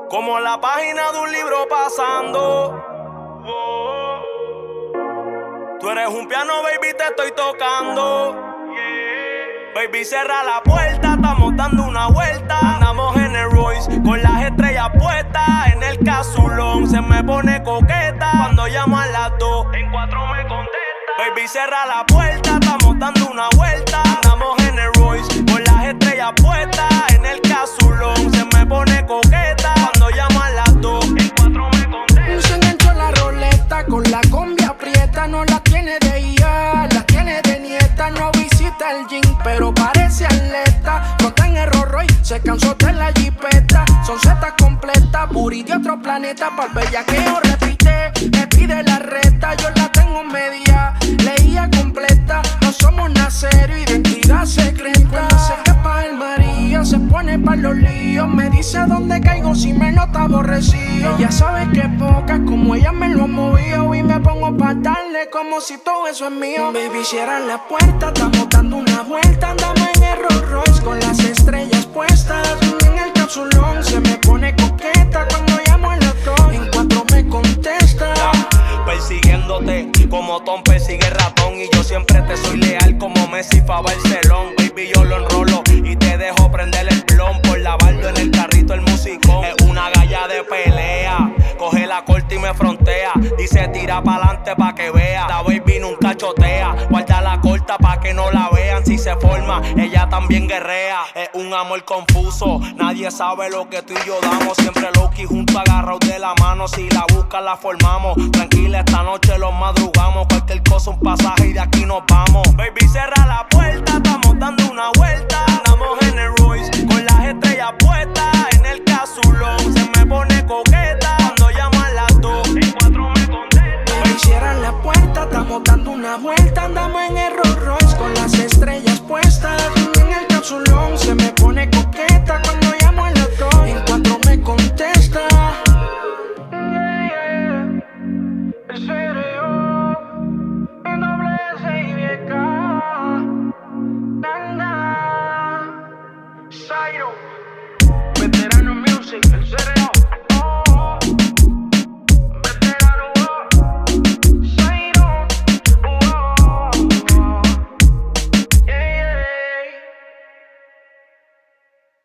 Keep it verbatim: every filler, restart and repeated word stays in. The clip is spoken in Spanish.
Como la página de un libro pasando. Tú eres un piano, baby, te estoy tocando. Baby, cierra la puerta, estamos dando una vuelta. Andamos en el Royce, con las estrellas puestas. En el casulón se me pone coqueta. Cuando llamo a las dos, en cuatro me contesta. Baby, cierra la puerta, estamos dando una vuelta. Andamos en el Royce, con las estrellas puestas. En el casulón se me pone coqueta. Cuando llamo a las dos, en cuatro me contesta. Se enganchó la roleta, con la combi aprieta. No la tiene de hija, la tiene de nieta. No visita el gym, pero parece atleta. Monta en el Rolls Royce, se cansó de la jipeta. Son zetas completas, booty de otro planeta. Pa'l bellaqueo repite, me pide la reta. Yo la tengo media, leía completa. No somos nada serio, identidad secreta. Cuando se escapa el María, se pone pa' los líos. Me dice dónde caigo si me nota aborrecido. Ella sabe que poca, como ella me lo ha movido. Y me pongo pa' darle como si todo eso es mío. Baby, cierra la puerta, estamos dando una vuelta. Andamos en el Rolls Royce con las estrellas puestas. En el capsulón se me pone coqueta. Cuando llamo a las dos, en cuatro me contesta. Persiguiéndote como Tom persigue ratón. Y yo siempre te soy leal como Messi fa Barcelón. Baby, yo lo enrolo y te dejo prender el blon. Por lavarlo en el carrito el musicón. Es una galla de pelea, coge la corta y me frontea. Dice tira pa'lante pa' que vea. La baby nunca chotea, guarda la corta pa' que no la vean. Si se forma, ella también guerrea. Es un amor confuso, nadie sabe lo que tú y yo damos. Siempre low-key junto agarrados de la mano. Si la buscas la formamos, tranquila esta noche los madrugamos. Cualquier cosa un pasaje y de aquí nos vamos. Baby, cierra la puerta, estamos dando una vuelta. Andamos en el Royce, con las estrellas puestas. En el casulón se me pone coqueta. Cuando llamo a las dos, en cuatro me contesta. Baby, cierra la puerta, estamos dando una vuelta. Andamos en el Rolls Royce con las estrellas puestas. En el capsulón se me pone coqueta. Cuando llamo a las dos, en cuatro me contesta. Veterano Music, el C R O.